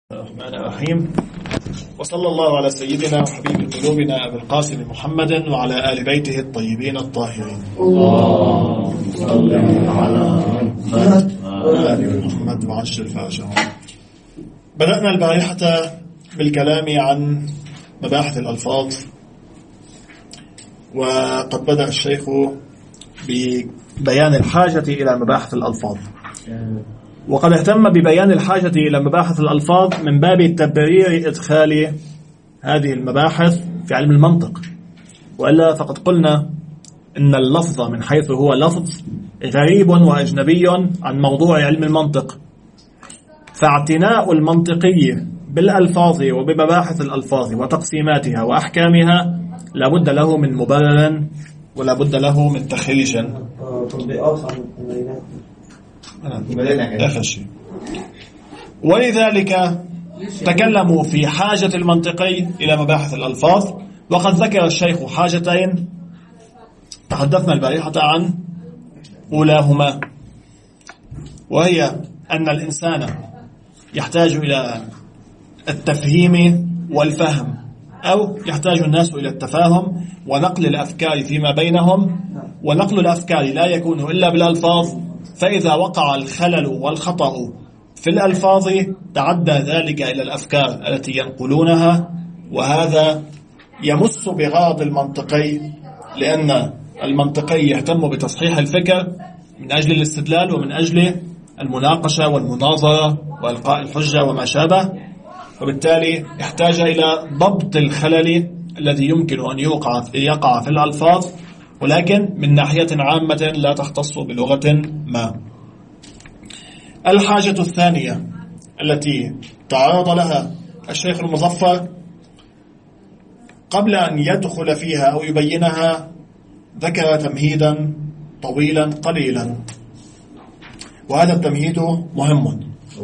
الرحمن الرحيم، وصلى الله على سيدنا وحبيب قلوبنا أبي القاسم محمد وعلى آل بيته الطيبين الطاهرين. اللهم صل على محمد وعلى آل محمد وعجل فرجهم. بدأنا البارحة بالكلام عن مباحث الألفاظ، وقد بدأ الشيخ ببيان الحاجة إلى مباحث الألفاظ، وقد اهتم ببيان الحاجة إلى مباحث الألفاظ من باب تبرير إدخال هذه المباحث في علم المنطق، وإلا فقد قلنا إن اللفظ من حيث هو لفظ غريب وأجنبي عن موضوع علم المنطق، فاعتناء المنطقي بالألفاظ وبمباحث الألفاظ وتقسيماتها وأحكامها لابد له من مبرر ولا بد له من تخريج. ولذلك تكلموا في حاجة المنطقي إلى مباحث الألفاظ، وقد ذكر الشيخ حاجتين تحدثنا البارحة عن أولاهما، وهي أن الإنسان يحتاج إلى التفهيم والفهم، أو يحتاج الناس إلى التفاهم ونقل الأفكار فيما بينهم، ونقل الأفكار لا يكون إلا بالألفاظ، فإذا وقع الخلل والخطأ في الألفاظ تعدى ذلك إلى الأفكار التي ينقلونها، وهذا يمس بغرض المنطقي، لأن المنطقي يهتم بتصحيح الفكر من أجل الاستدلال ومن أجل المناقشة والمناظرة وإلقاء الحجة وما شابه، وبالتالي يحتاج إلى ضبط الخلل الذي يمكن أن يقع في الألفاظ، ولكن من ناحية عامة لا تختص بلغة ما. الحاجة الثانية التي تعرض لها الشيخ المظفر قبل أن يدخل فيها أو يبينها ذكر تمهيدا طويلا قليلا، وهذا التمهيد مهم.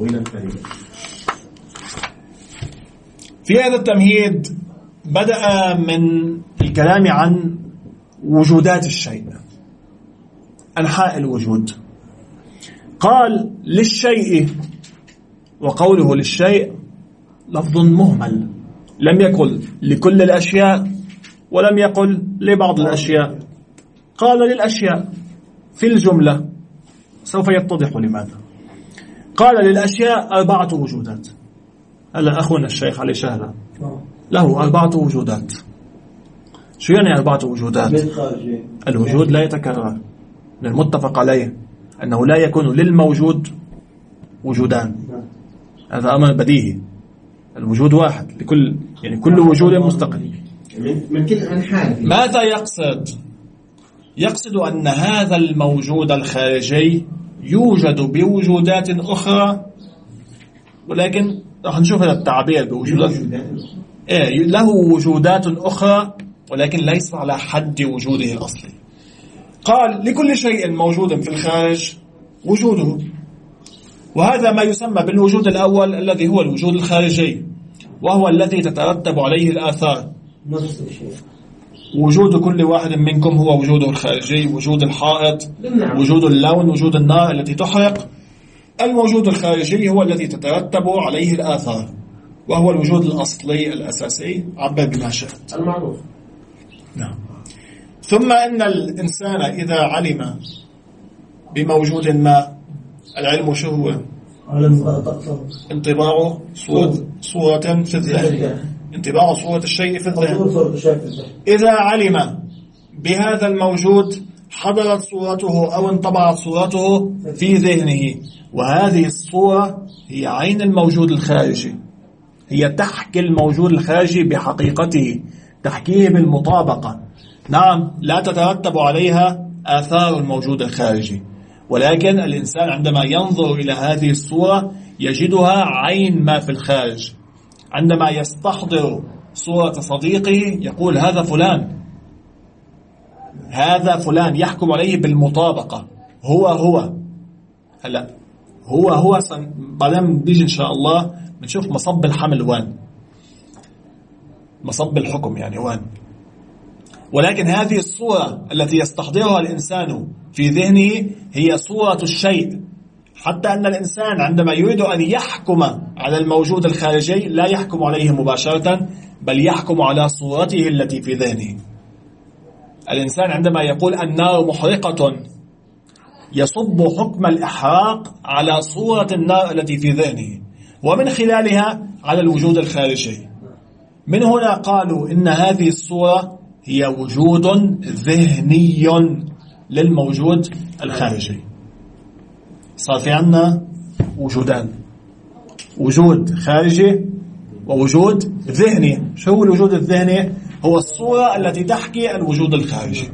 في هذا التمهيد بدأ من الكلام عن وجودات الشيء، أنحاء الوجود. قال للشيء، وقوله للشيء لفظ مهمل، لم يقل لكل الأشياء ولم يقل لبعض الأشياء، قال للأشياء في الجملة، سوف يتضح لماذا. قال للأشياء 4 وجودات. هلا أخونا الشيخ علي شهلة له 4 وجودات. شو يعني 4 وجودات؟ الوجود لا يتكرر، من المتفق عليه أنه لا يكون للموجود وجودان، هذا أمر بديهي. الوجود واحد لكل، يعني كل وجود مستقل من كل أنحاء. ماذا يقصد؟ يقصد أن هذا الموجود الخارجي يوجد بوجودات أخرى، ولكن راح نشوف هذا التعبير بوجودات له وجودات أخرى، ولكن ليس على حد وجوده الأصلي. قال لكل شيء موجود في الخارج وجوده، وهذا ما يسمى بالوجود الأول الذي هو الوجود الخارجي، وهو الذي تترتب عليه الآثار. وجود كل واحد منكم هو وجوده الخارجي، وجود الحائط، وجود اللون، وجود النار التي تحرق. الموجود الخارجي هو الذي تترتب عليه الآثار، وهو الوجود الأصلي الأساسي، عبر بما شئت المعروف. نعم. ثم إن الإنسان إذا علم بموجود ما، العلم شو هو؟ انطباع صورة في الذهن، انطباع صورة الشيء في الذهن. إذا علم بهذا الموجود حضرت صورته أو انطبعت صورته في ذهنه، وهذه الصورة هي عين الموجود الخارجي، هي تحكي الموجود الخارجي بحقيقته، تحكيه بالمطابقة. نعم، لا تترتب عليها آثار الموجود الخارجي، ولكن الإنسان عندما ينظر إلى هذه الصورة يجدها عين ما في الخارج. عندما يستحضر صورة صديقه يقول هذا فلان، هذا فلان، يحكم عليه بالمطابقة، هو هلا هو بعدين بيجي إن شاء الله بنشوف مصب الحمل وين، مصب الحكم يعني وين. ولكن هذه الصورة التي يستحضرها الإنسان في ذهنه هي صورة الشيء حتى أن الإنسان عندما يريد أن يحكم على الموجود الخارجي لا يحكم عليه مباشرة، بل يحكم على صورته التي في ذهنه. الإنسان عندما يقول النار محرقة يصب حكم الإحراق على صورة النار التي في ذهنه، ومن خلالها على الوجود الخارجي. من هنا قالوا إن هذه الصورة هي وجود ذهني للموجود الخارجي. صار في عنا وجودان، وجود خارجي ووجود ذهني. شو هو الوجود الذهني؟ هو الصورة التي تحكي الوجود الخارجي.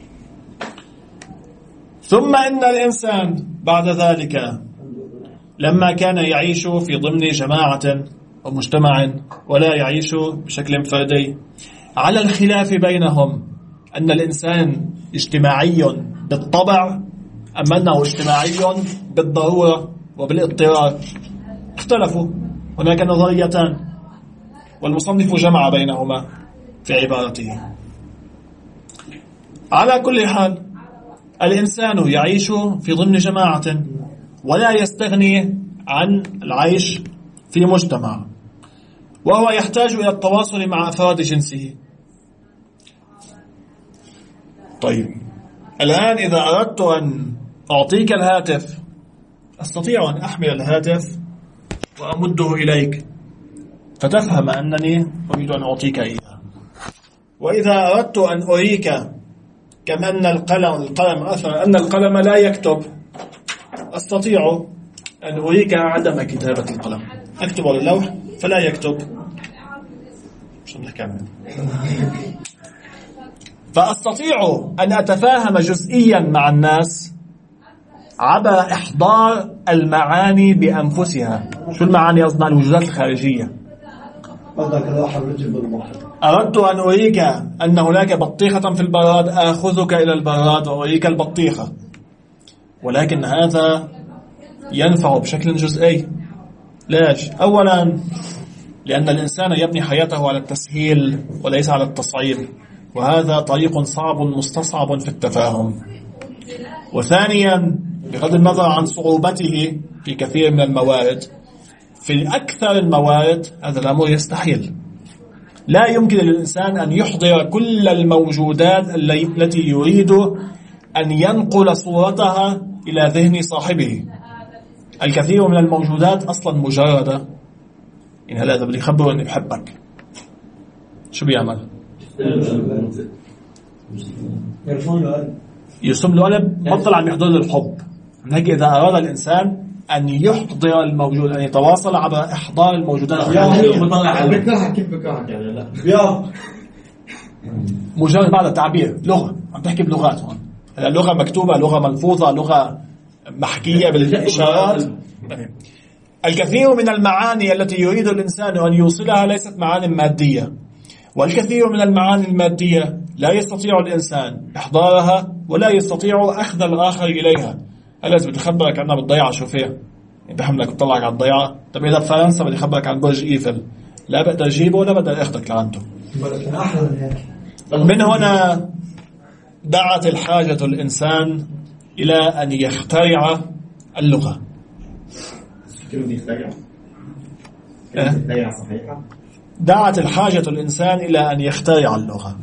ثم إن الإنسان بعد ذلك لما كان يعيش في ضمن جماعة ومجتمع ولا يعيش بشكل فردي، على الخلاف بينهم أن الإنسان اجتماعي بالطبع أم أنه اجتماعي بالضرورة وبالاضطرار، اختلفوا. هناك نظريتان والمصنف جمع بينهما في عبارته. على كل حال الإنسان يعيش في ضمن جماعة ولا يستغني عن العيش في مجتمع، وهو يحتاج إلى التواصل مع أفراد جنسه. طيب الآن إذا أردت أن أعطيك الهاتف أستطيع أن أحمل الهاتف وأمده إليك فتفهم أنني أريد أن أعطيك إياه. وإذا أردت أن أريك كما أن القلم أثر أن القلم لا يكتب، أستطيع أن أريك عدم كتابة القلم. أكتب على اللوح فلا يكتب. فأستطيع أن أتفاهم جزئيا مع الناس عبر إحضار المعاني بأنفسها. شو المعاني؟ قصدنا الوجودات الخارجية. أردت أن أريك أن هناك بطيخة في البراد، آخذك إلى البراد وأريك البطيخة، ولكن هذا ينفع بشكل جزئي. ليش؟ أولا لأن الإنسان يبني حياته على التسهيل وليس على التصعيب، وهذا طريق صعب مستصعب في التفاهم. وثانيا بغض النظر عن صعوبته في كثير من الموارد، في أكثر الموارد هذا الأمر يستحيل. لا يمكن للإنسان أن يحضر كل الموجودات التي يريد أن ينقل صورتها إلى ذهن صاحبه. الكثير من الموجودات أصلا مجردة. إن هذا بدي يخبره أني بحبك، شو بيعمل؟ يرسم له قلب، بطل عم يحضر له الحب. من هيك إذا أراد الإنسان أن يحضر الموجود، أن يتواصل عبر إحضار الموجودات مجرد بعد تعبير لغة. عم تحكي بلغات هون، لغة مكتوبة، لغة ملفوظة، لغة محكية بالإشارات. الكثير من المعاني التي يريد الإنسان أن يوصلها ليست معاني مادية، والكثير من المعاني المادية لا يستطيع الإنسان إحضارها ولا يستطيع أخذ الآخر إليها. هلا بدي أخبرك عنها بالضيعة، شو فيها؟ بحملك وطلعك على الضيعة. طب إذا فرنسا بدي أخبرك عن برج إيفل، لا بقدر أجيبه ولا بقدر أخذك لعنده. من هنا دعت الحاجة الإنسان إلى أن يخترع اللغة. دعت الحاجة الإنسان إلى أن يخترع اللغة،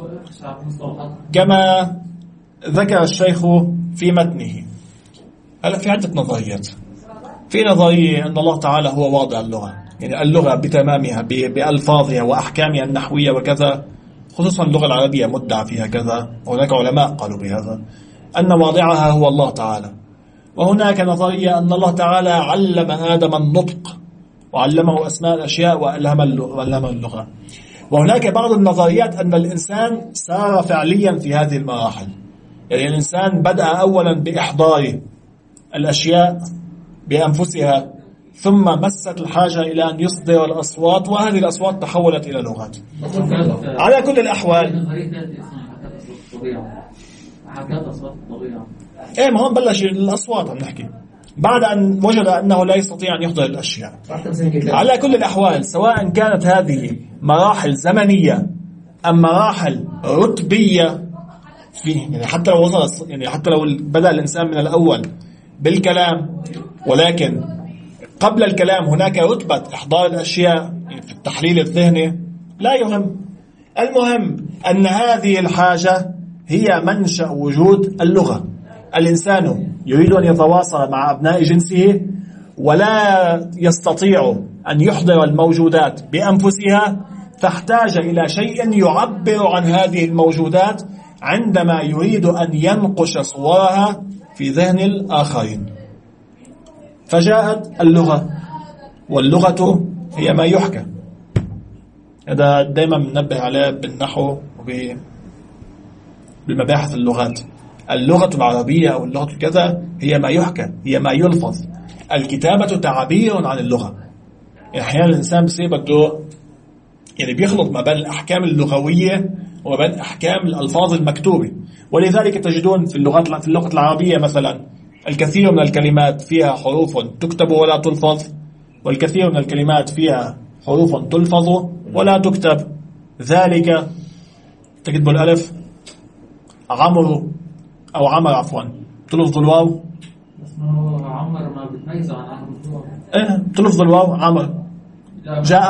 كما ذكر الشيخ في متنه. هلا في عدة نظريات. في نظرية أن الله تعالى هو واضع اللغة، يعني اللغة بتمامها بألفاظها وأحكامها النحوية وكذا، خصوصا اللغة العربية مدعى فيها كذا، وهناك علماء قالوا بهذا أن واضعها هو الله تعالى. وهناك نظرية أن الله تعالى علم آدم النطق وعلمه أسماء الأشياء وألهمه اللغة. وهناك بعض النظريات أن الإنسان سار فعليا في هذه المراحل، يعني الإنسان بدأ أولا بإحضار الأشياء بأنفسها، ثم مست الحاجة إلى أن يصدر الأصوات، وهذه الأصوات تحولت إلى لغات. على كل الأحوال إيه، ما هون بلش الأصوات عم نحكي بعد أن وجد أنه لا يستطيع أن يحضر الأشياء. على كل الأحوال سواء كانت هذه مراحل زمنية أم مراحل رتبية، فيه يعني حتى لو وصل، يعني حتى لو بدأ الإنسان من الأول بالكلام ولكن قبل الكلام هناك رتبة إحضار الأشياء في التحليل الذهني لا يهم. المهم أن هذه الحاجة هي منشأ وجود اللغة. الإنسان يريد أن يتواصل مع أبناء جنسه ولا يستطيع أن يحضر الموجودات بأنفسها، فاحتاج إلى شيء يعبر عن هذه الموجودات عندما يريد أن ينقش صورها في ذهن الآخرين، فجاءت اللغة. واللغة هي ما يحكى. هذا دائما منبه عليه بالنحو وبالمباحث اللغات. اللغة العربية أو اللغة الكذا هي ما يحكى، هي ما يلفظ. الكتابة تعبير عن اللغة. أحيانا الإنسان بصير بده يعني بيخلط ما بين الأحكام اللغوية وما بين أحكام الألفاظ المكتوبة، ولذلك تجدون في اللغة العربية مثلا الكثير من الكلمات فيها حروف تكتب ولا تلفظ، والكثير من الكلمات فيها حروف تلفظ ولا تكتب. ذلك تجد بالألف عمر أو عمر عفوا تلفظ الواو، عمر ما بتميزه عن عمر. تلفظ الواو عمر. جاء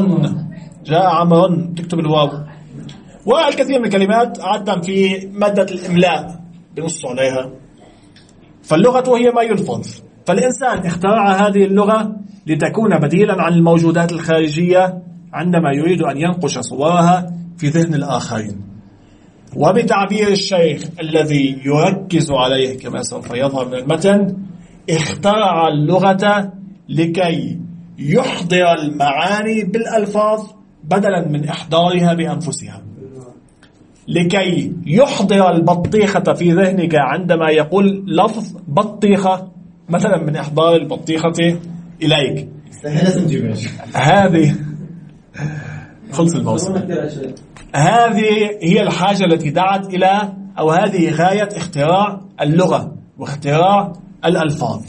عمر تكتب الواو. والكثير من الكلمات عادة في مادة الإملاء بنص عليها. فاللغة هي ما يلفظ. فالإنسان اخترع هذه اللغة لتكون بديلا عن الموجودات الخارجية عندما يريد أن ينقش صورها في ذهن الآخرين. وبتعبير الشيخ الذي يركز عليه كما سوف يظهر من المتن، اخترع اللغة لكي يحضر المعاني بالألفاظ بدلا من إحضارها بأنفسها، لكي يحضر البطيخة في ذهنك عندما يقول لفظ بطيخة مثلا من إحضار البطيخة إليك. هذه خلص الموسم. هذه هي الحاجة التي دعت إلى، أو هذه غاية اختراع اللغة واختراع الألفاظ.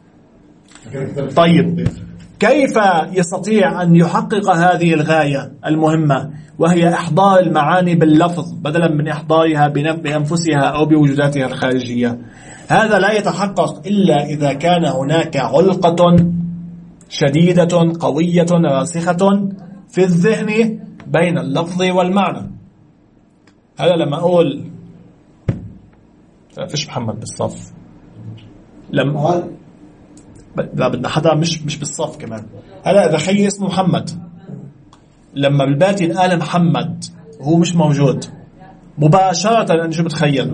طيب كيف يستطيع أن يحقق هذه الغاية المهمة وهي إحضار المعاني باللفظ بدلا من إحضارها بأنفسها أو بوجوداتها الخارجية؟ هذا لا يتحقق إلا إذا كان هناك علقة شديدة قوية راسخة في الذهن بين اللفظ والمعنى. هذا لما أقول فيش محمد بالصف، لما لا بدنا حدا مش بالصف كمان. هلا إذا خي اسمه محمد، لما بالبات ينقال محمد وهو مش موجود مباشرة أنا شو بتخيل؟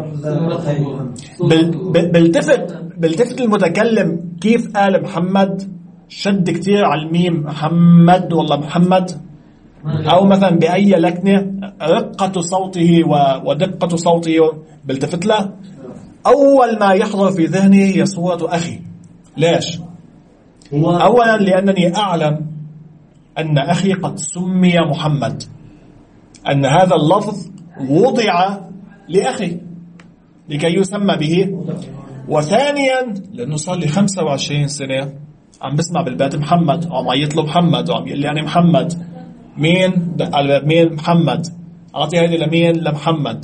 بلتفت المتكلم كيف قال محمد، شد كتير على الميم محمد والله محمد، أو مثلا بأي لكنة رقة صوته ودقة صوته بلتفت له. أول ما يحضر في ذهني هي صورة أخي. ليش؟ أولا لأنني أعلم أن أخي قد سمي محمد، أن هذا اللفظ وضع لأخي لكي يسمى به. وثانيا لأنه صار لي 25 سنة عم بسمع بالبيت محمد، وعم يطلب محمد، وعم يقول لي أنا محمد. مين؟ مين محمد؟ أعطي هذه لمين؟ لمحمد.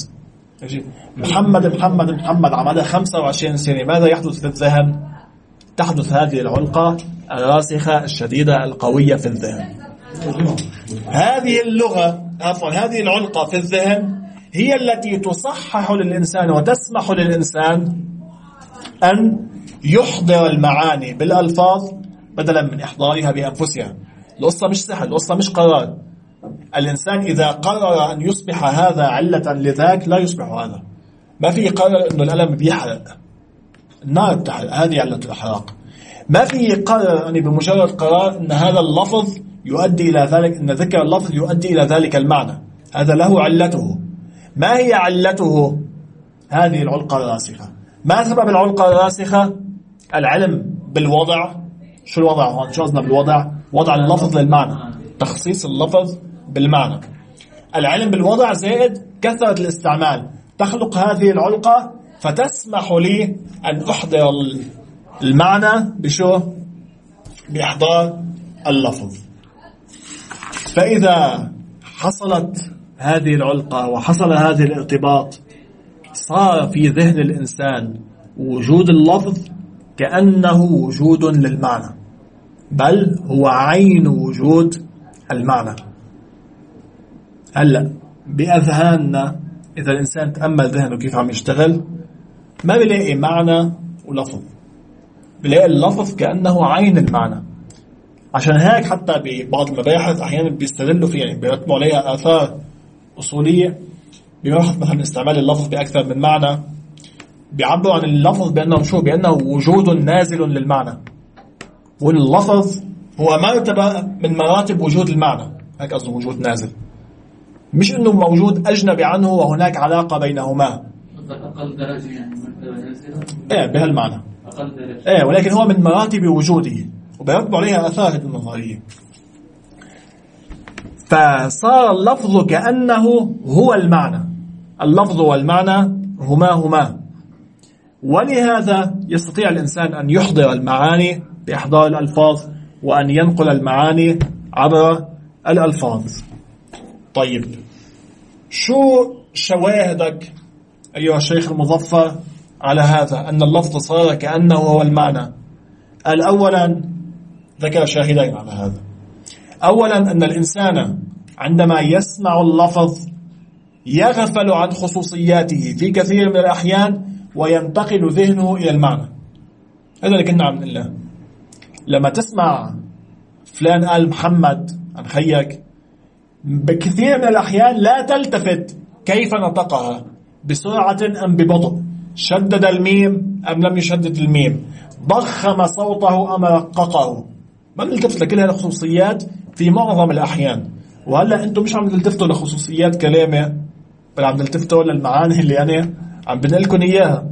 محمد عملها 25 سنة. ماذا يحدث في الذهن؟ تحدث هذه العلقة الراسخة الشديدة القوية في الذهن. هذه اللغة هذه العلقة في الذهن هي التي تصحح للإنسان وتسمح للإنسان أن يحضر المعاني بالألفاظ بدلا من إحضارها بأنفسها. القصة مش سهل، القصة مش قرار. الإنسان إذا قرر أن يصبح هذا علة لذاك لا يصبح هذا. ما في قرر أنه الألم بيحرق، النار بتحرق، هذه علة الإحراق. ما في قرر أن بمجرد قرار أن هذا اللفظ يؤدي إلى ذلك، أن ذكر اللفظ يؤدي إلى ذلك المعنى. هذا له علته. ما هي علته؟ هذه العلقة الراسخة. ما سبب العلقة الراسخة؟ العلم بالوضع. شو الوضع هون؟ شو قصدنا بالوضع؟ وضع اللفظ للمعنى، تخصيص اللفظ بالمعنى. العلم بالوضع زائد كثرة الاستعمال تخلق هذه العلقة، فتسمح لي أن أحضر المعنى بشو؟ بإحضار اللفظ. فإذا حصلت هذه العلقة وحصل هذا الارتباط، صار في ذهن الإنسان وجود اللفظ كأنه وجود للمعنى، بل هو عين وجود المعنى. هلأ بأذهاننا إذا الإنسان تأمل ذهنه كيف عم يشتغل ما بيلاقي معنى ولفظ، بيلاقي اللفظ كأنه عين المعنى. عشان هيك حتى ببعض المباحث أحيانا بيستدلوا فيها، يعني بيرتبوا عليها آثار أصولية بمبحث مثلا استعمال اللفظ بأكثر من معنى، بيعبروا عن اللفظ بأنه شو؟ بأنه وجود نازل للمعنى، واللفظ هو مرتبة من مراتب وجود المعنى. هيك قصده وجود نازل، مش إنه موجود أجنبي عنه وهناك علاقة بينهما. أقل درجة يعني مرتبة نازلة. إيه بهالمعنى. أقل درجة. إيه ولكن هو من مراتب وجوده وبيرتبوا عليها آثار هذه النظرية. فصار اللفظ كأنه هو المعنى، اللفظ والمعنى هما، ولهذا يستطيع الإنسان أن يحضر المعاني بإحضار الألفاظ وأن ينقل المعاني عبر الألفاظ. طيب شو شواهدك أيها الشيخ المظفر على هذا أن اللفظ صار كأنه هو المعنى؟ قال أولا ذكر شاهدين على هذا. أولا أن الإنسان عندما يسمع اللفظ يغفل عن خصوصياته في كثير من الأحيان وينتقل ذهنه إلى المعنى. هذا اللي كنا عم نقول له. لما تسمع فلان قال محمد عن خيك بكثير من الأحيان لا تلتفت كيف نطقها، بسرعة أم ببطء، شدد الميم أم لم يشدد الميم، ضخم صوته أم رققه. ما بنلتفت لكل هالخصوصيات في معظم الأحيان. وهلا أنتم مش عم تلتفتوا لخصوصيات كلامه، بل عم تلتفتوا للمعاني اللي أنا عم بنقلكم إياها.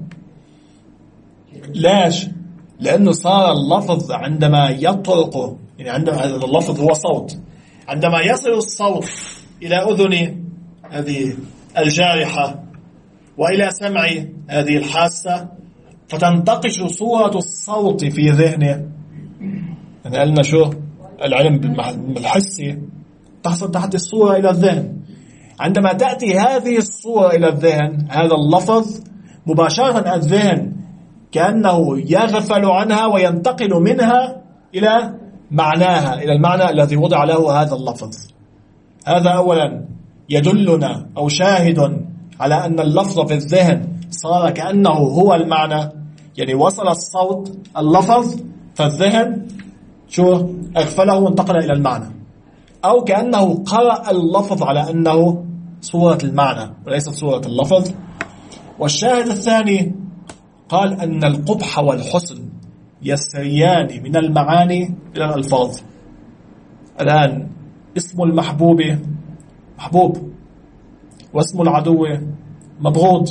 ليش؟ لأنه صار اللفظ عندما يطرق، يعني عندما هذا اللفظ هو صوت، عندما يصل الصوت إلى أذني هذه الجارحة وإلى سمعي هذه الحاسة، فتنتقش صورة الصوت في ذهني. يعني قلنا شو العلم بالحسي تحصل تحت الصورة إلى الذهن. عندما تأتي هذه الصورة إلى الذهن، هذا اللفظ مباشرة الذهن كأنه يغفل عنها وينتقل منها إلى معناها، إلى المعنى الذي وضع له هذا اللفظ. هذا أولا يدلنا أو شاهد على أن اللفظ في الذهن صار كأنه هو المعنى، يعني وصل الصوت اللفظ فالذهن شو أغفله وانتقل إلى المعنى، أو كأنه قرأ اللفظ على أنه صورة المعنى وليست صورة اللفظ. والشاهد الثاني قال أن القبح والحسن يسريان من المعاني إلى الألفاظ. الآن اسم المحبوب محبوب، واسم العدو مبغوض،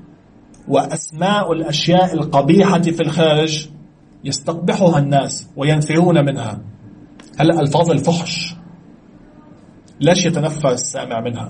وأسماء الأشياء القبيحة في الخارج يستقبحها الناس وينفرون منها. هلأ ألفاظ الفحش ليش يتنفر السامع منها؟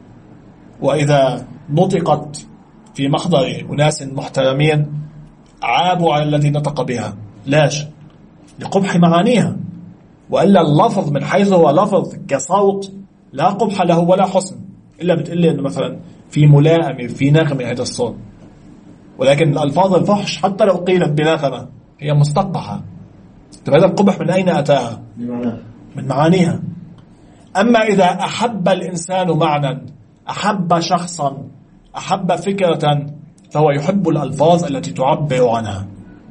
وإذا نطقت في محضر أناس محترمين عابوا على الذي نطق بها. ليش؟ لقبح معانيها. وإلا اللفظ من حيث هو لفظ كصوت لا قبح له ولا حسن، إلا بتقلي أنه مثلا في ملائمة في نغمة هذا الصوت. ولكن الألفاظ الفحش حتى لو قيلت بنغمة هي مستقبحة. طيب هذا القبح من أين أتاها؟ من معانيها. أما إذا أحب الإنسان معنى، أحب شخصا، أحب فكرة، فهو يحب الألفاظ التي تعبر عنها.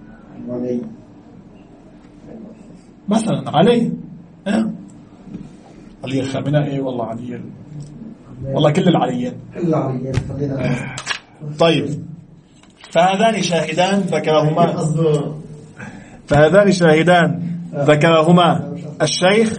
مثلا علي علي الخامنة والله علي، والله كل العليين. طيب فهذان شاهدان ذكرهما الشيخ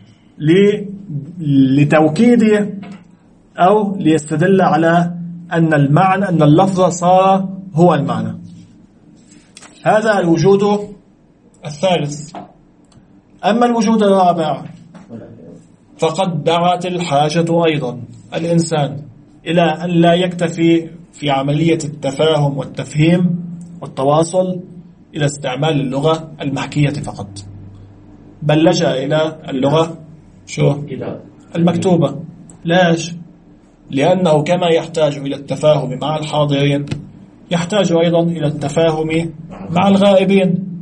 لتوكيد أو ليستدل على أن المعنى، أن اللفظ صار هو المعنى. هذا الوجود الثالث. أما الوجود الرابع فقد دعت الحاجة أيضا الإنسان إلى أن لا يكتفي في عملية التفاهم والتفهيم والتواصل إلى استعمال اللغة المحكية فقط، بل لجأ إلى اللغة المكتوبة. ليش؟ لأنه كما يحتاج إلى التفاهم مع الحاضرين يحتاج أيضا إلى التفاهم مع الغائبين.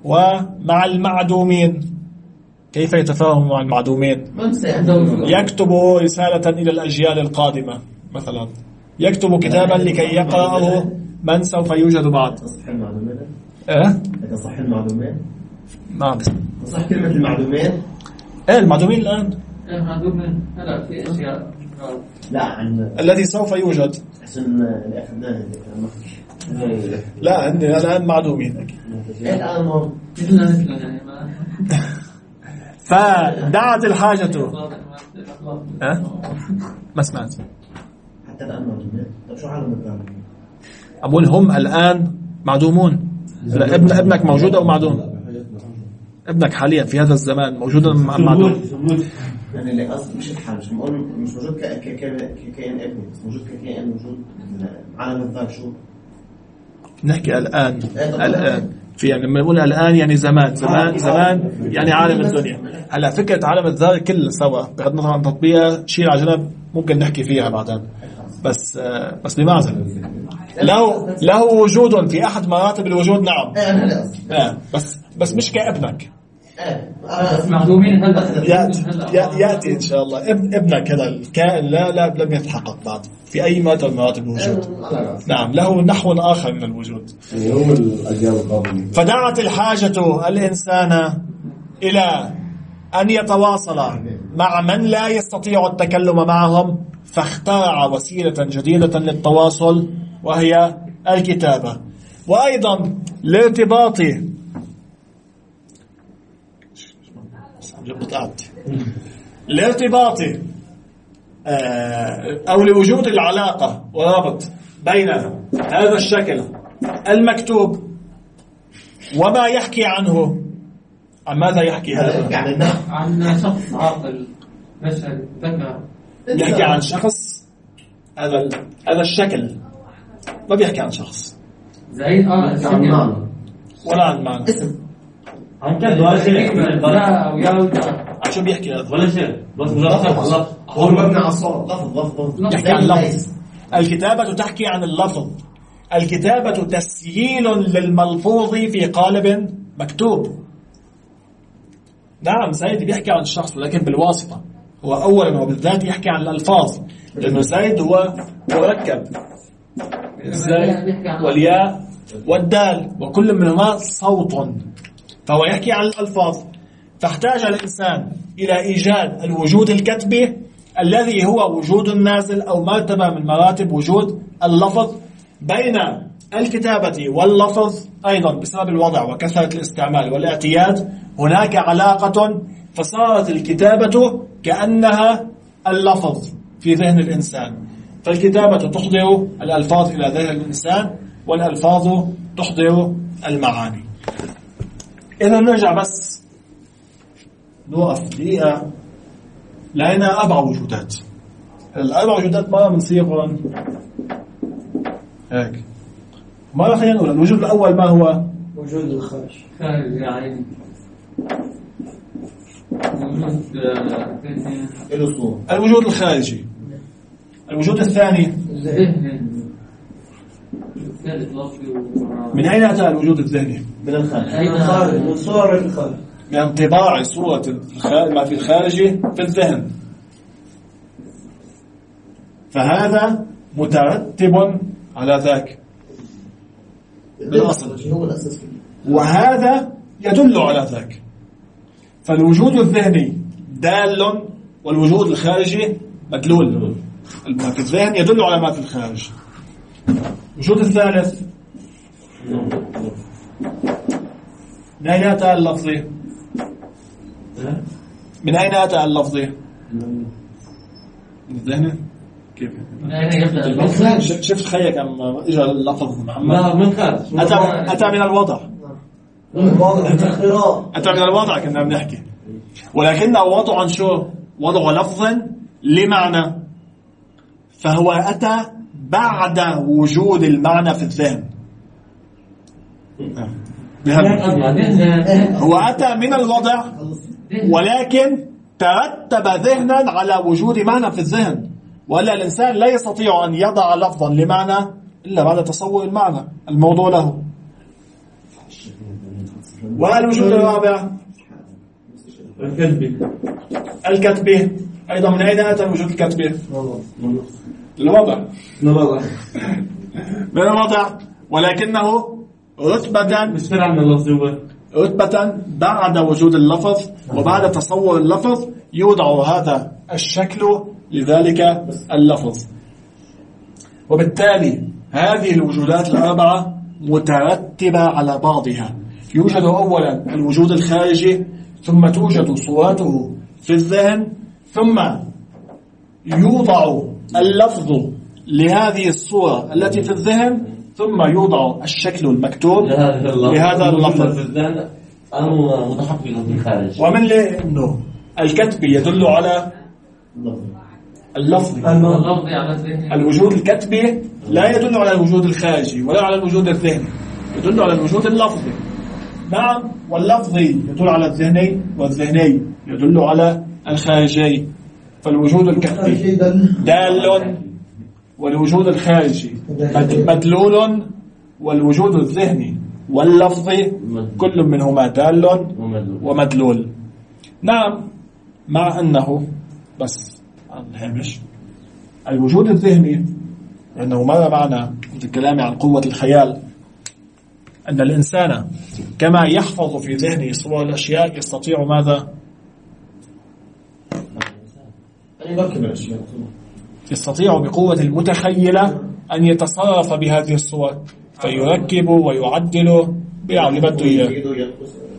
ومع المعدومين. كيف يتفاهم مع المعدومين؟ يكتب رسالة إلى الأجيال القادمة مثلا، يكتب كتابا لكي يقرأه من سوف يوجد بعد. تصح المعدومين؟ تصح المعدومين؟ نعم. تصح كلمة المعدومين؟ المعدومين الآن. المعدومين هلا في أشياء. لا عن الذي سوف يوجد. عشان اللي أخذناه لا عندي الآن معدومين. الآن مثلنا فدعت الحاجة. ما سمعت. حتى الآن معدومين. طب شو عالم الآن؟ أقول هم الآن معدومون. ابنك موجود أو معدوم؟ ابنك حاليا في هذا الزمان موجود أم معدوم؟ يعني اللي قصد مش الحال، مش موجود ككائن ابني، بس موجود ككائن موجود عالم الذات. شو نحكي الآن في يعني لما نقول الآن يعني زمان يعني عالم الدنيا. هلا فكرة عالم الذات كل سوا بغض النظر عن تطبيقها شيء على جنب ممكن نحكي فيها بعدين، بس بماذا له وجود في أحد مراتب الوجود. نعم بس مش كابنك. معدومين هلا يأتي إن شاء الله ابنك هذا الكائن لم يتحقق بعد في أي مراتب الوجود. نعم له نحو آخر من الوجود. فدعت الحاجة الإنسان إلى أن يتواصل مع من لا يستطيع التكلم معهم، فاخترع وسيلة جديدة للتواصل وهي الكتابة. وأيضا لارتباط أو لوجود العلاقة ورابط بين هذا الشكل المكتوب وما يحكي عنه. عن ماذا يحكي هذا؟ عن شخص عاقل بشري ذكر. يحكي عن شخص. هذا الشكل ما بيحكي عن شخص زي ولا عن معنى. عن كذا ولا شيء. عن شو بيحكي هذا؟ ولا شيء. بس هو مبني على الصوت. لفظ يحكي عن لفظ. الكتابة تحكي عن اللفظ. الكتابة تسييل للملفوظ في قالب مكتوب. نعم زيد بيحكي عن الشخص لكن بالواسطة. هو أولا وبالذات يحكي عن الألفاظ، لأنه زيد هو مركب والياء والدال وكل منهما صوت، فهو يحكي عن الألفاظ. فاحتاج الإنسان إلى إيجاد الوجود الكتبي الذي هو وجود نازل أو مرتبة من مراتب وجود اللفظ. بين الكتابة واللفظ أيضا بسبب الوضع وكثرة الاستعمال والاعتياد هناك علاقة، فصارت الكتابة كأنها اللفظ في ذهن الإنسان. فالكتابة تحضر الألفاظ إلى ذهن الإنسان والألفاظ تحضر المعاني. إذا نرجع بس نوقف دقيقة. لقينا 4 وجودات. ال4 وجودات مرة بنصيغهم هيك. مرة خلينا نقول الوجود الأول ما هو؟ وجود الخارج يعني الوجود الخارجي. الوجود الثاني من أين أتى الوجود الذهني؟ من الخارج. من صورة الخارج، من انطباع صورة ما في الخارج في الذهن. فهذا مترتب على ذاك بالأصل، هو الأساس، وهذا يدل على ذاك. فالوجود الذهني دال والوجود الخارجي مدلول. ما في الذهن يدل على ما في الخارج. الوجود الثالث من أين أتى اللفظي؟ من أين أتى اللفظي؟ من الذهن؟ كيف؟ من أين يبدأ اللفظ؟ شفت خيك أم إجا اللفظ محمد؟ لا من خارج. أتى من الوضع. أتى من الوضع كنا بنحكي، ولكنه وضع شو؟ وضع لفظ لمعنى، فهو أتى بعد وجود المعنى في الذهن. هو أتى من الوضع ولكن ترتب ذهنا على وجود معنى في الذهن، ولا الإنسان لا يستطيع أن يضع لفظا لمعنى إلا بعد تصور المعنى الموضوع له. والوجود الرابع الكتبي. أيضا من أين أتى الوجود الكتبي؟ الوضع من الوضع، ولكنه رتبة بعد وجود اللفظ وبعد تصور اللفظ يوضع هذا الشكل لذلك اللفظ. وبالتالي هذه الوجودات الأربعة مترتبة على بعضها. يوجد أولا الوجود الخارجي، ثم توجد صورته في الذهن، ثم يوضع اللفظ لهذه الصورة التي في الذهن، ثم يوضع الشكل المكتوب لهذا اللفظ. أنا متحفظ في الخارج. ومن لأنه الكتب يدل على اللفظ، الوجود الكتبي لا يدل على الوجود الخارجي ولا على الوجود الذهني، يدل على الوجود اللفظي. نعم، واللفظي يدل على الذهني، والذهني يدل على الخارجي. فالوجود الكتبي دال والوجود الخارجي مدلول، والوجود الذهني واللفظي كل منهما دال ومدلول. نعم، مع أنه بس الهامش الوجود الذهني، لأنه مر معنا في الكلام عن قوة الخيال أن الإنسان كما يحفظ في ذهنه صور الأشياء يستطيع ماذا؟ يستطيع بقوة المتخيلة أن يتصرف بهذه الصور، فيركب ويعدل بيعمل بده إياه.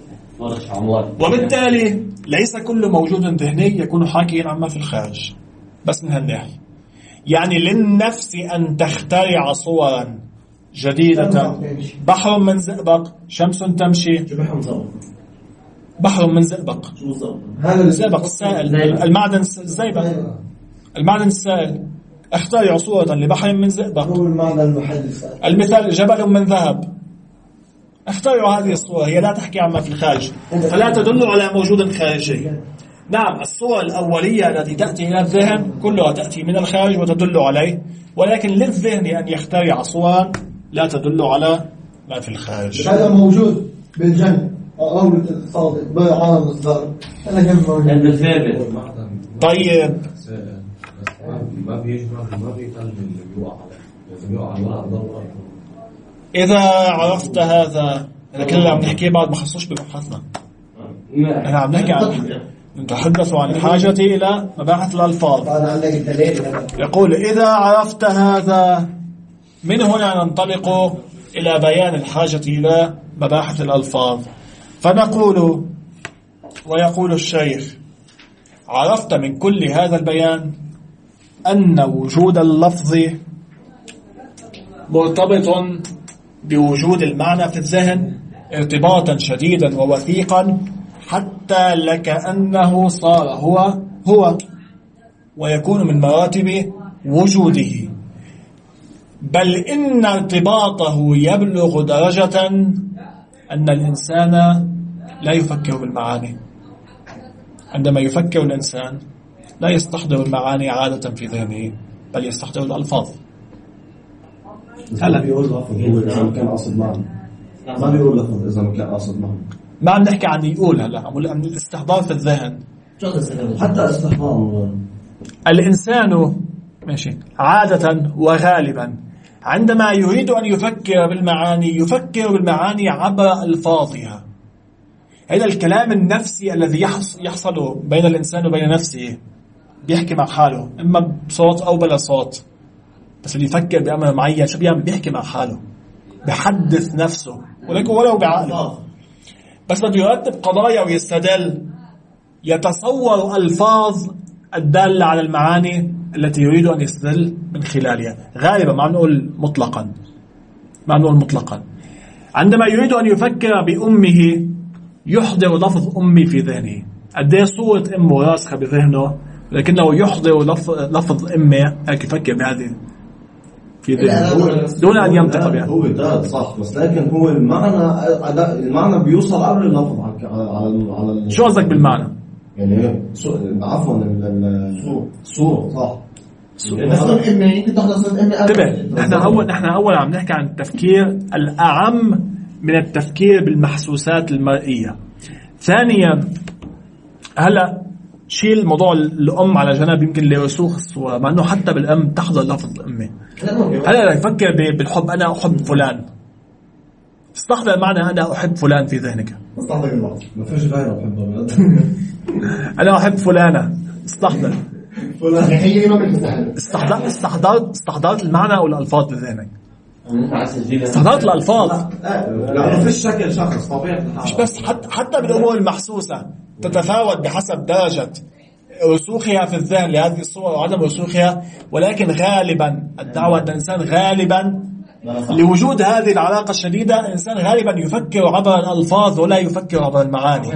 وبالتالي ليس كل موجود ذهني يكون حاكيا عما في الخارج، بس من هالناحية. يعني للنفس أن تخترع صورا جديدة. بحر من زئبق، شمس تمشي. بحر من زئبق، الزئبق السائل، المعدن الزئبق، المعدن السائل. اخترع صورة لبحر من زئبق. المثال جبل من ذهب. اخترعوا هذه الصورة، هي لا تحكي عما في الخارج، فلا تدل على موجود خارجي. نعم، الصورة الأولية التي تأتي إلى الذهن كلها تأتي من الخارج وتدل عليه، ولكن للذهن أن يخترع صورا لا تدل على ما في الخارج. هذا موجود بالجنة أو بالاقتصاد بالعالم الصغير. أنا جنب موجود. طيب، ما بيكلم اللي بيوقع عليه، لازم يوقع على الأرض. إذا عرفت هذا كله عم نحكي بعد ما خصوش ببحثنا. أنا عم نحكي عن نتحدث عن الحاجة إلى مباحث الألفاظ. يقول إذا عرفت هذا، من هنا ننطلق إلى بيان الحاجة إلى مباحث الألفاظ. فنقول ويقول الشيخ: عرفت من كل هذا البيان أن وجود اللفظ مرتبط بوجود المعنى في الذهن ارتباطا شديدا ووثيقا، حتى لكأنه صار هو ويكون من مراتب وجوده، بل إن ارتباطه يبلغ درجة أن الإنسان لا يفكر بالمعاني. عندما يفكر الإنسان لا يستحضر المعاني عادة في ذهنه، بل يستحضر الألفاظ. هلا بيقول لفظ إذا ما كان قاصد معنى، ما بيقول لفظ إذا ما كان قاصد معنى. ما عم نحكي عن يقول، هلا عم الاستحضار في الذهن. حتى استحضار الإنسان ماشي عادة وغالبا عندما يريد أن يفكر بالمعاني يفكر بالمعاني عبر ألفاظها. هذا الكلام النفسي الذي يحصل بين الإنسان وبين نفسه، بيحكي مع حاله إما بصوت أو بلا صوت، بس اللي يفكر بأمر معين شو بيعمل؟ بيحكي مع حاله، بيحدث نفسه ولو بعقله، بس بده يرتب قضايا ويستدل، يتصور ألفاظ الدالة على المعاني التي يريد أن يستدل من خلالها. غالبا ما نقول مطلقا. عندما يريد أن يفكر بأمه يحضر لفظ أمي في ذهنه. قديه صورة أمه راسخة بذهنه، لكنه يحضر لفظ أمه، هيك يفكر بهذه في ذهنه دون أن ينطق بها. هو ده صح، بس لكن هو المعنى بيوصل قبل اللفظ على شو قصدك بالمعنى؟ يعني عفوا الصورة صح. انتبه، نحن أول عم نحكي عن التفكير الأعم من التفكير بالمحسوسات المرئية. ثانيا، هلا شيل موضوع الأم على جنب، يمكن لرسوخ الصورة، مع أنه حتى بالأم تحضر لفظ الأمة. هلا يفكر بالحب، أنا أحب فلان، استحضر معنى أنا أحب فلان في ذهنك. استحضر الله، ما فيش غيره أحبه. أنا أحب فلانة، استحضر استحضرت المعنى أو الألفاظ بذهنك. استحضرت الألفاظ، لا في الشكل شخص طبيعي، مش بس حتى بالأمور المحسوسة تتفاوت بحسب درجة رسوخها في الذهن لهذه الصورة وعدم رسوخها. ولكن غالبا الدعوة الإنسان غالبا لوجود هذه العلاقة الشديدة، الإنسان غالبا يفكر عبر الألفاظ ولا يفكر عبر المعاني.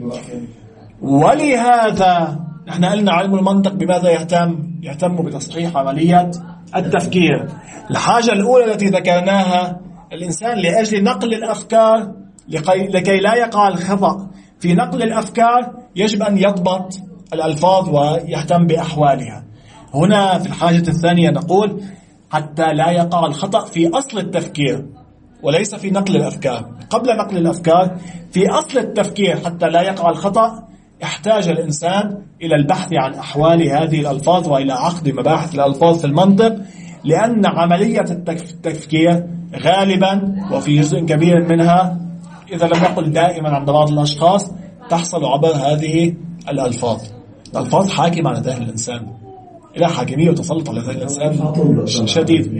ولهذا نحن قلنا علم المنطق بماذا يهتم بتصحيح عملية التفكير. الحاجة الأولى التي ذكرناها، الإنسان لأجل نقل الأفكار لكي لا يقع الخطأ في نقل الأفكار يجب أن يضبط الألفاظ ويهتم بأحوالها. هنا في الحاجة الثانية نقول حتى لا يقع الخطأ في أصل التفكير وليس في نقل الأفكار. قبل نقل الأفكار في أصل التفكير حتى لا يقع الخطأ احتاج الإنسان إلى البحث عن أحوال هذه الألفاظ وإلى عقد مباحث الألفاظ في المنطق، لأن عملية التفكير غالبا وفي جزء كبير منها إذا لم نقل دائما عند بعض الأشخاص تحصل عبر هذه الألفاظ. الألفاظ حاكمة على ذهن الإنسان، إلى حاكمية وتسلط على ذهن الإنسان شديد.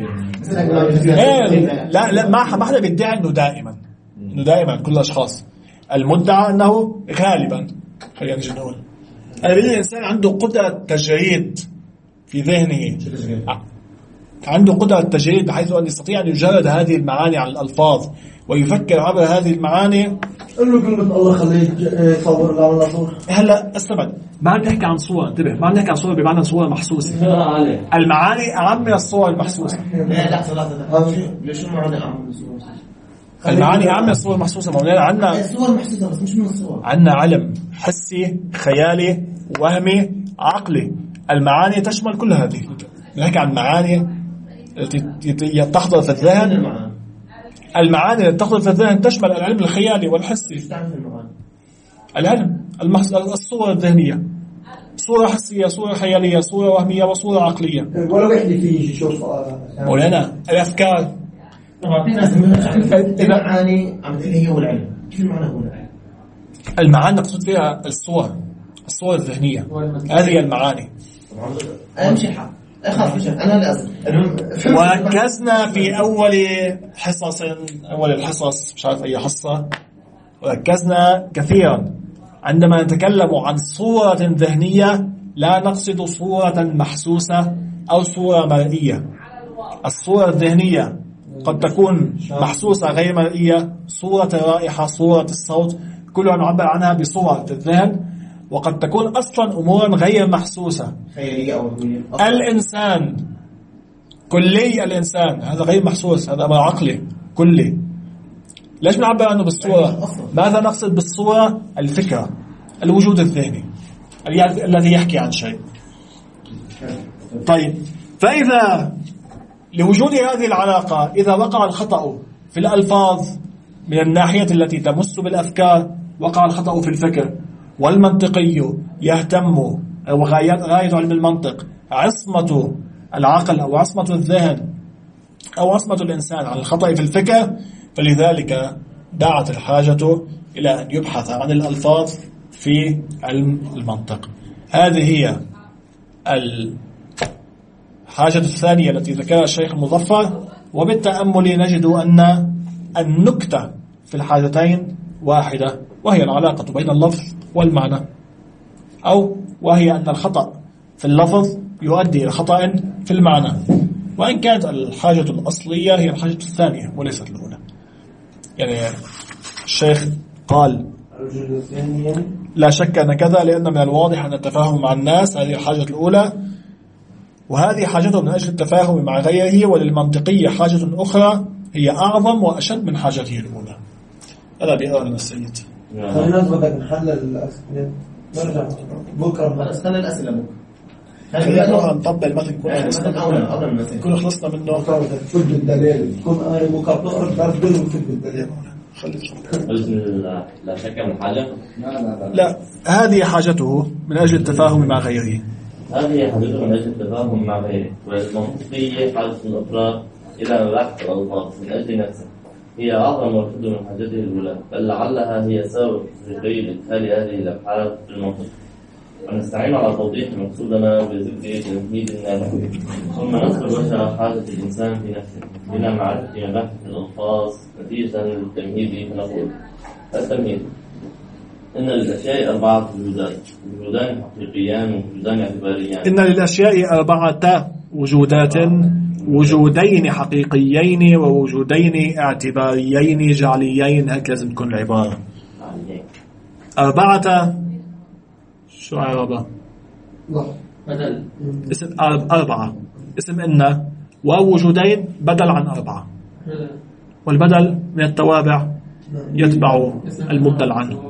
لا ما حدا بيدعي إنه دائما كل الأشخاص. المدعى أنه غالبا، خلينا نقول الإنسان عنده قدرة تجريد في ذهنه، عنده قدرة تجريد بحيث أن يستطيع أن يجرد هذه المعاني عن الألفاظ ويفكر عبر هذه المعاني. قل له كلمة الله خليه يصور له على صورة. هلا استمع، ما عم نحكي عن صورة، انتبه، ما عم نحكي عن صورة بمعنى صورة محسوسة. المعاني أهم من الصور المحسوسة. ليش المعاني أهم من الصور؟ المعاني أهم من الصور المحسوسة. مولانا عندنا الصور محسوسة بس مش من الصور. عندنا علم حسي، خيالي، وهمي، عقلي. المعاني تشمل كل هذه. نحكي عن معاني التي تحضر في الذهن. المعاني التي تحضر في الذهن تشمل العلم الخيالي والحسي. العلم الصورة الذهنية، صورة حسية، صورة خيالية، صورة وهمية، وصورة عقلية. ولا وحدة فيه شوف مولانا الأفكار. المعاني عم تقول هي هو العلم. كيف المعنى هو العلم؟ المعاني نقصد فيها الصور الذهنية، هذه المعاني. أمشي حق أنا وركزنا في أول الحصص مش عارف أي حصة، وركزنا كثيرا عندما نتكلم عن صورة ذهنية لا نقصد صورة محسوسة أو صورة مرئية. الصورة الذهنية قد تكون محسوسة غير مرئية، صورة الرائحة، صورة الصوت، كلها نعبر عنها بصور في الذهن. وقد تكون أصلا أمورا غير محسوسة، الإنسان كلي، الإنسان هذا غير محسوس، هذا أمر عقلي كلي. ليش نعبر عنه بالصورة؟ ماذا نقصد بالصورة؟ الفكرة، الوجود الذهني الذي يحكي عن شيء. طيب، فإذا لوجود هذه العلاقة إذا وقع الخطأ في الألفاظ من الناحية التي تمس بالأفكار، وقع الخطأ في الفكر. والمنطقي يهتم، وغاية علم المنطق عصمة العقل أو عصمة الذهن أو عصمة الإنسان عن الخطأ في الفكر، فلذلك دعت الحاجة إلى أن يبحث عن الألفاظ في علم المنطق. هذه هي الحاجة الثانية التي ذكرها الشيخ المظفر. وبالتأمل نجد أن النكتة في الحاجتين واحدة، وهي العلاقة بين اللفظ والمعنى، وهي أن الخطأ في اللفظ يؤدي إلى خطأ في المعنى، وإن كانت الحاجة الأصلية هي الحاجة الثانية وليست الأولى. يعني الشيخ قال لا شك أن كذا، لأن من الواضح أن التفاهم مع الناس هذه الحاجة الأولى، وهذه حاجته من أجل التفاهم مع غيره. وللمنطقية حاجة أخرى هي أعظم وأشد من حاجته الأولى. هذا بيقرأ السيد. خلينا بدك نحلل الأسئلة، نرجع بكرة. استنى الأسئلة بكرة. خلينا نطبق المثل كل خلصنا منه. فل بالدليل كن قاري بكرة تقرأ تردل وفل بالدليل. لا شك من حاجة. لا، هذه حاجته من أجل التفاهم مع غيره. هذه حاجته من أجل التفاهم مع غيره. والمنطقية حاجة الأفراد إلى مباحث الألفاظ من أجل نفسه هي أعظم وحد من حاجته الأولى، بل لعلها هي سبب تشغيل إدخال هذه الأبحاث في المنطق. ونستعين على توضيح مقصودنا بذكر تمهيد النافع، ثم نذكر وجه حاجة الإنسان في نفسه بلا معرفة مباحث الألفاظ نتيجة للتمهيد. فنقول: التمهيد: إن للأشياء 4 وجودات، وجودان حقيقيان ووجودان اعتباريان. إن للأشياء 4 وجودات، وجودين حقيقيين ووجودين اعتباريين جعليين. هيك لازم تكون العبارة. 4 شو عربة؟ بدل اسم 4 اسم إن، ووجودين بدل عن 4، والبدل من التوابع يتبع المبدل عنه.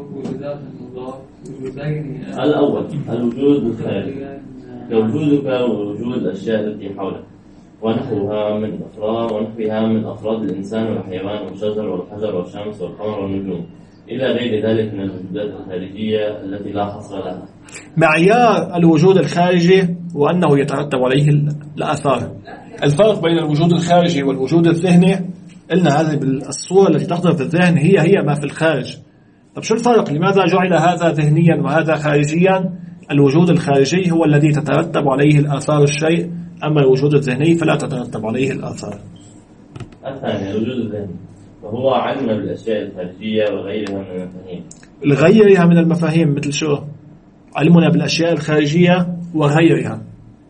الأول الوجود الخارجي كوجودك ووجود الأشياء التي حولك ونحوها من أفراد الإنسان والحيوان والشجر والحجر والشمس والقمر والنجوم إلى غير ذلك من الوجودات الخارجية التي لا حصر لها. معيار الوجود الخارجي وأنه يترتب عليه الآثار. الفرق بين الوجود الخارجي والوجود الذهني قلنا هذه بالصورة التي تحضر في الذهن هي ما في الخارج. طب شو الفرق؟ لماذا جعل هذا ذهنيا وهذا خارجيا؟ الوجود الخارجي هو الذي تترتب عليه الآثار الشيء، أما الوجود الذهني فلا تترتب عليه الآثار. الثاني الوجود الذهني، وهو علمنا بالأشياء الخارجية وغيرها من المفاهيم. غيرها من المفاهيم مثل شو؟ علمنا بالأشياء الخارجية وغيرها.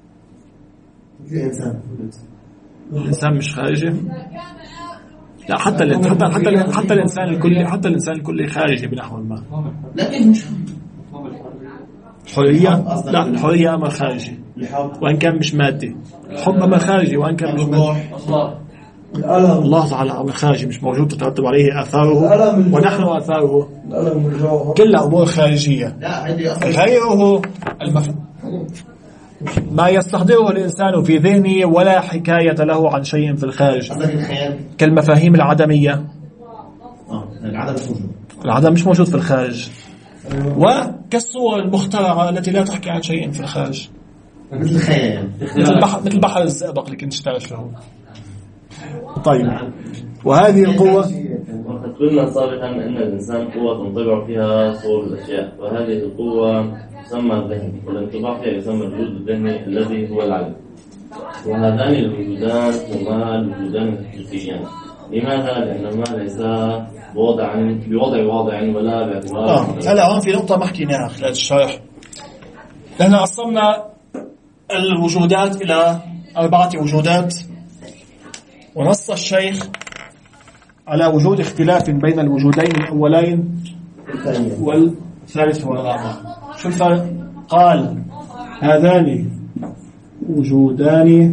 الإنسان مش خارجي؟ لا، حتى الإنسان الكلي خارجي بنحو ما. لكن مش الحرية، لا، الحرية أمر خارجي وإن كان مش مادي. الحب أمر خارجي وإن كان مش مادي. الألم، الله تعالى أمر خارجي مش موجود تترتب عليه آثاره، ونحن آثاره الألم والجوع كلها أمور خارجية. غيره ما يستحضره الإنسان في ذهنه ولا حكاية له عن شيء في الخارج، كالمفاهيم العدمية. العدم مش موجود في الخارج، وكالصور المخترعة التي لا تحكي عن شيء في الخارج، مثل بحر الزئبق اللي كنت اشتغل فيه. طيب، وهذه القوة وقد قلنا سابقا أن الإنسان قوة تنطبع فيها صور الأشياء، وهذه القوة تسمى الذهن، والانطباع فيها يسمى الوجود الذهني الذي هو العلم. وهذان الوجودان هما الوجودان الحقيقيان. لماذا؟ لأنهما ليس بوضع واضع ولا باعتبار. هلا هون في نقطة ما حكيناها خلال الشرح. نحن قسمنا الوجودات إلى 4 وجودات، ونص الشيخ على وجود اختلاف بين الوجودين الأولين والثالث والرابع. شو الفرق؟ قال: هذان وجودان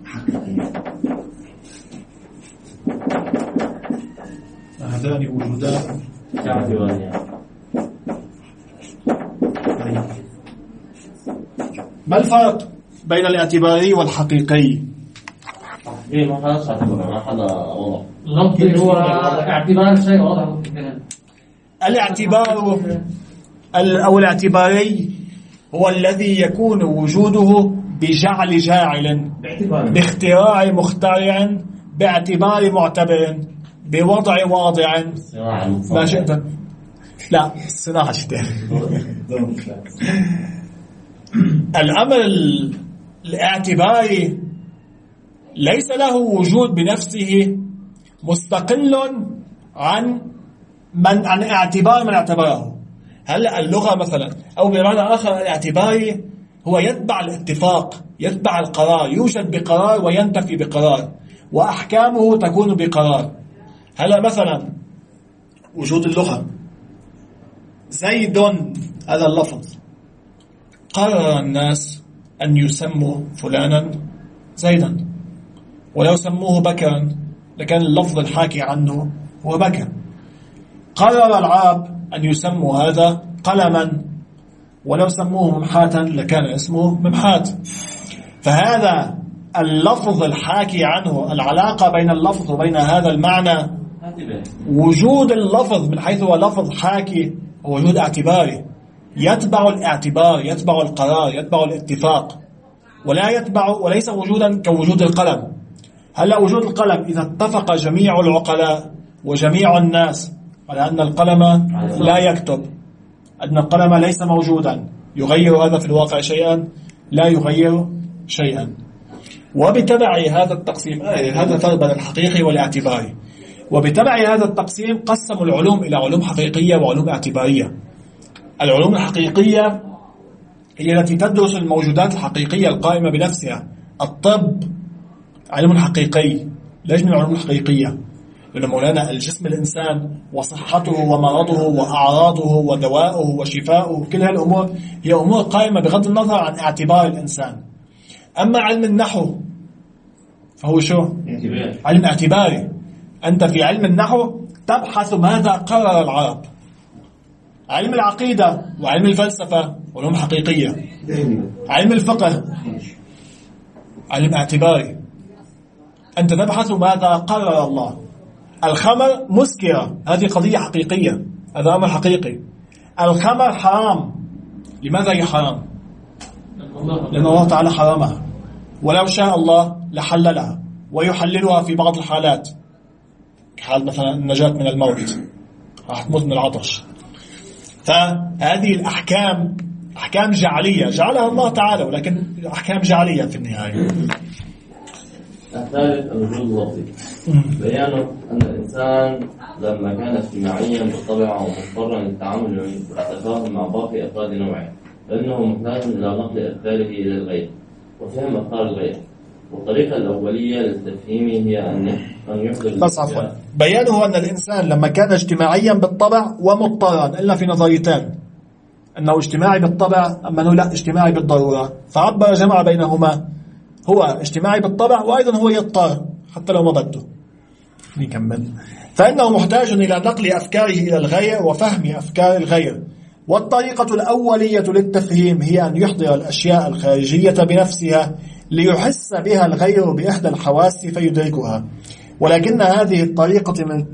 ما الفرق بين الاعتباري والحقيقي؟ الغلط هو اعتبار الشيء وضعه في الكلام. الاعتبار أو الاعتباري هو الذي يكون وجوده بجعل جاعل، باختراع مخترع، باعتبار معتبر، بوضع واضع، ما شئت. لا، الصناعة شتاء. الأمر الاعتباري ليس له وجود بنفسه مستقل عن اعتبار من اعتبره. هلأ اللغة مثلا، أو بمعنى آخر الاعتباري هو يتبع الاتفاق، يتبع القرار، يوجد بقرار وينتفي بقرار، وأحكامه تكون بقرار. هلأ مثلا وجود اللغة، زيد، هذا اللفظ قرر الناس أن يسموا فلانا زيدا، ولو سموه بكرا لكان اللفظ الحاكي عنه هو بكر. قرر العرب أن يسموا هذا قلما، ولو سموه ممحاتا لكان اسمه ممحات. فهذا اللفظ الحاكي عنه، العلاقة بين اللفظ وبين هذا المعنى وجود اللفظ من حيث هو لفظ حاكي هو وجود اعتباري، يتبع الاعتبار، يتبع القرار، يتبع الاتفاق، ولا يتبع وليس وجودا كوجود القلم. هلا وجود القلم إذا اتفق جميع العقلاء وجميع الناس على أن القلم لا يكتب، أن القلم ليس موجودا، يغير هذا في الواقع شيئا؟ لا يغير شيئا. وبتبع هذا التقسيم، هذا الفرق بين الحقيقي والاعتباري، وبتبع هذا التقسيم قسموا العلوم إلى علوم حقيقية وعلوم اعتبارية. العلوم الحقيقية هي التي تدرس الموجودات الحقيقية القائمة بنفسها. الطب علم حقيقي. ليش من العلوم الحقيقية؟ لأن مولانا الجسم الإنسان وصحته ومرضه وأعراضه ودواءه وشفاؤه، كل هذه الأمور هي أمور قائمة بغض النظر عن اعتبار الإنسان. أما علم النحو فهو شو؟ علم اعتباري. أنت في علم النحو تبحث ماذا قرر العرب. علم العقيدة وعلم الفلسفة علوم حقيقية. علم الفقه علم اعتباري، أنت تبحث ماذا قرر الله. الخمر مسكرة، هذه قضية حقيقية، هذا أمر حقيقي. الخمر حرام، لماذا هي حرام؟ لأن الله تعالى حرمها، ولو شاء الله لحللها ويحللها في بعض الحالات، كحال مثلا النجاة من الموت، راح تموت من العطش. فهذه الأحكام أحكام جعلية جعلها الله تعالى، ولكن أحكام جعلية في النهاية. الثالث الوجود اللفظي، بيانه أن الإنسان لما كان اجتماعيا بالطبع ومضطرا للتعامل والتفاهم مع باقي أفراد نوعه، فإنه محتاج إلى نقل أفكاره إلى الغير وفهم أفكار الغير. والطريقة الأولية للتفهيم هي أن يحضر بس عفوا، بيانه أن الإنسان لما كان اجتماعيا بالطبع ومضطرا، إلا في نظريتان، أنه اجتماعي بالطبع أما أنه لا اجتماعي بالضرورة، فعبر جمع بينهما، هو اجتماعي بالطبع وأيضا هو يضطر حتى لو ما بده. نكمل. فإنه محتاج إلى نقل أفكاره إلى الغير وفهم أفكار الغير. والطريقة الأولية للتفهيم هي أن يحضر الأشياء الخارجية بنفسها ليحس بها الغير بإحدى الحواس فيدركها. ولكن هذه الطريقة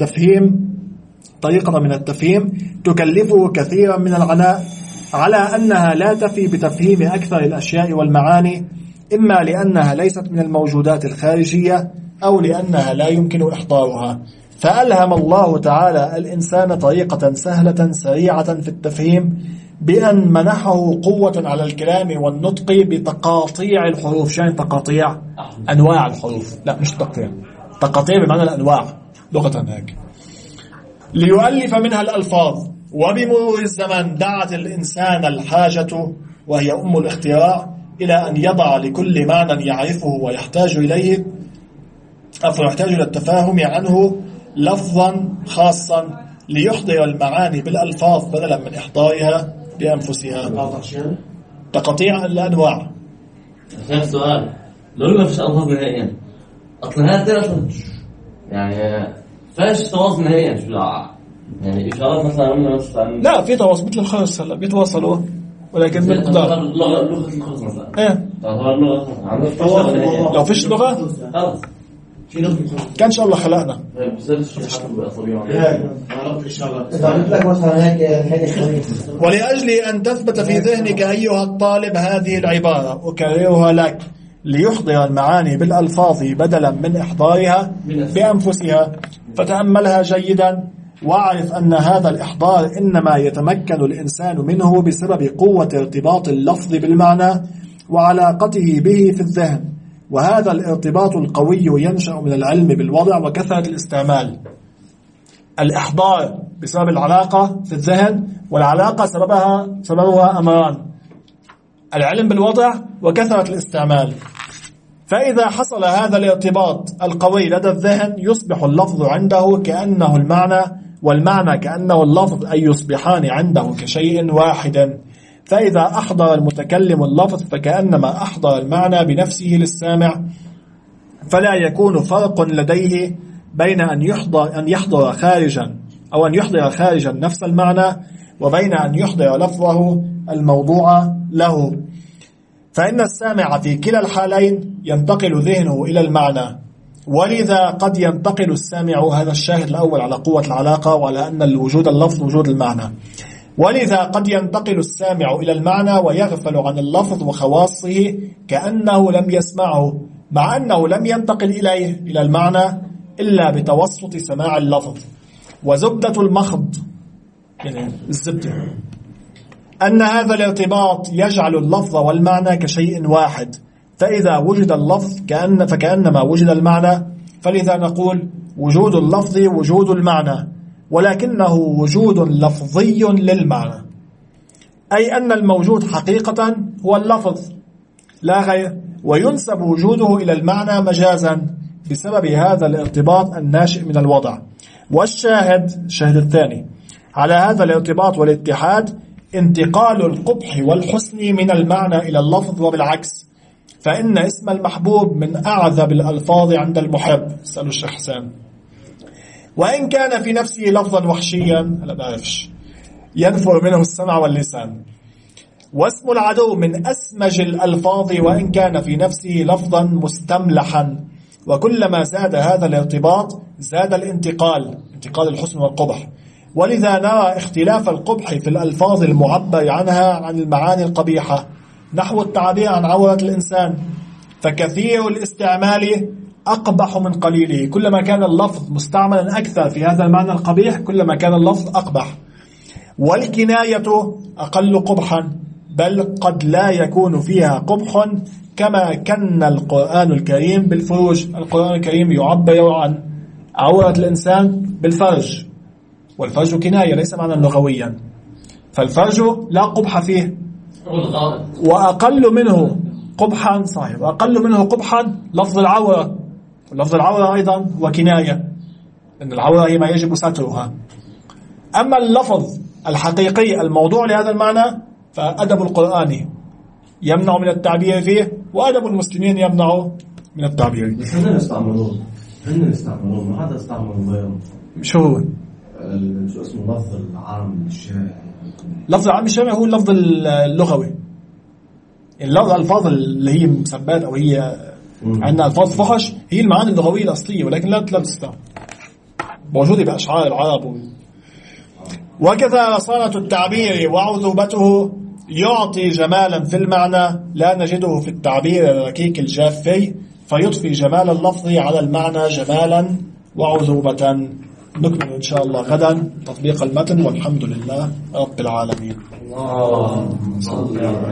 من التفهيم تكلفه كثيرا من العناء، على أنها لا تفي بتفهيم أكثر الأشياء والمعاني، إما لأنها ليست من الموجودات الخارجية أو لأنها لا يمكن إحضارها. فألهم الله تعالى الإنسان طريقة سهلة سريعة في التفهيم بأن منحه قوة على الكلام والنطق بتقاطيع الحروف. شان تقاطيع؟ أنواع الحروف، لا مش تقطيع، تقاطيع بمعنى الأنواع لغة هيك، ليؤلف منها الألفاظ. وبمرور الزمن دعت الإنسان الحاجة وهي أم الاختراع إلى أن يضع لكل معنى يعرفه ويحتاج إليه يحتاج إلى التفاهم عنه لفظا خاصا ليحضر المعاني بالألفاظ بدلا من إحضارها بأنفسها. تقطيع الأنواع. عشان سؤال، لو ما فيش ألفاظ نهائيا أصلا هذا أصلا يعني فاش تواصل نهائيا شو يعني إشارات مثلا لا في تواصل مثل الخرس هلا بيتواصلوا ولكن بالمقدار. لغة الخرس مثلا إيه تعتبر لغة لو فيش لغة خلاص كان شاء الله خلقنا. ولأجل أن تثبت في ذهنك أيها الطالب هذه العبارة أكررها لك، ليحضر المعاني بالألفاظ بدلا من إحضارها بأنفسها، فتأملها جيدا واعرف أن هذا الإحضار إنما يتمكن الإنسان منه بسبب قوة ارتباط اللفظ بالمعنى وعلاقته به في الذهن، وهذا الارتباط القوي ينشأ من العلم بالوضع وكثرة الاستعمال. الإحضار بسبب العلاقة في الذهن، والعلاقة سببها أمران: العلم بالوضع وكثرة الاستعمال. فإذا حصل هذا الارتباط القوي لدى الذهن يصبح اللفظ عنده كأنه المعنى، والمعنى كأنه اللفظ، أي يصبحان عنده كشيء واحد. فإذا أحضر المتكلم اللفظ فكأنما أحضر المعنى بنفسه للسامع، فلا يكون فرق لديه بين أن يحضر خارجا أو أن يحضر خارجا نفس المعنى وبين أن يحضر لفظه الموضوع له. فإن السامع في كلا الحالين ينتقل ذهنه إلى المعنى، ولذا قد ينتقل السامع، هذا الشاهد الأول على قوة العلاقة وعلى أن الوجود اللفظ وجود المعنى، ولذا قد ينتقل السامع إلى المعنى ويغفل عن اللفظ وخواصه كأنه لم يسمعه، مع أنه لم ينتقل إليه إلى المعنى إلا بتوسط سماع اللفظ. وزبدة المخض يعني الزبدة أن هذا الارتباط يجعل اللفظ والمعنى كشيء واحد، فإذا وجد اللفظ فكأنما وجد المعنى، فلذا نقول وجود اللفظ وجود المعنى، ولكنه وجود لفظي للمعنى، أي أن الموجود حقيقة هو اللفظ لا غير، وينسب وجوده إلى المعنى مجازا بسبب هذا الارتباط الناشئ من الوضع. والشاهد الشاهد الثاني على هذا الارتباط والاتحاد انتقال القبح والحسن من المعنى إلى اللفظ وبالعكس، فإن اسم المحبوب من أعذب الألفاظ عند المحب. اسألوا الشيخ حسان. وإن كان في نفسه لفظا وحشيا لا بعرفش ينفر منه السمع واللسان. واسم العدو من أسمج الألفاظ وإن كان في نفسه لفظا مستملحا، وكلما زاد هذا الارتباط زاد انتقال الحسن والقبح. ولذا نرى اختلاف القبح في الألفاظ المعبر عنها عن المعاني القبيحة، نحو التعبير عن عورة الإنسان، فكثير الاستعمال أقبح من قليله. كلما كان اللفظ مستعملا أكثر في هذا المعنى القبيح كلما كان اللفظ أقبح. والكناية أقل قبحا، بل قد لا يكون فيها قبح، كما كان القرآن الكريم بالفروج. القرآن الكريم يعبر عن عورة الإنسان بالفرج، والفرج كناية ليس معنى لغويا، فالفرج لا قبح فيه. وأقل منه قبحا صحيح، وأقل منه قبحا لفظ العورة، ولفظ العورة أيضا وكناية، إن العورة هي ما يجب سترها. أما اللفظ الحقيقي الموضوع لهذا المعنى فأدب القرآن يمنع من التعبير فيه، وأدب المسلمين يمنع من التعبير. بس هن يستعملون ما حدا يستعمل غيره. شو هو؟ شو اسمه اللفظ العام الشائع؟ اللفظ العام الشائع هو اللفظ اللغوي. اللفظ الألفاظ اللي هي مسبات أو هي عندنا ألفاظ فحش هي المعاني اللغوية الأصلية، ولكن لا تستعمل، موجودة بأشعار العرب. وكذا رصانة التعبير وعذوبته يعطي جمالا في المعنى لا نجده في التعبير الركيك الجافي، فيضفي جمال اللفظ على المعنى جمالا وعذوبة. نكمل إن شاء الله غدا تطبيق المتن، والحمد لله رب العالمين.